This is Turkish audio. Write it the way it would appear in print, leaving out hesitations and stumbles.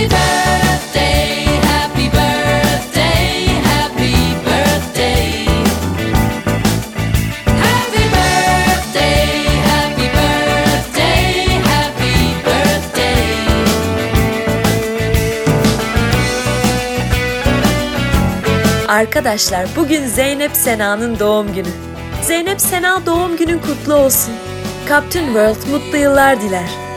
birthday, happy birthday, happy birthday. Happy birthday, happy birthday, happy birthday. Arkadaşlar, bugün Zeynep Sena'nın doğum günü. Zeynep Sena, doğum günün kutlu olsun. Captain World mutlu yıllar diler.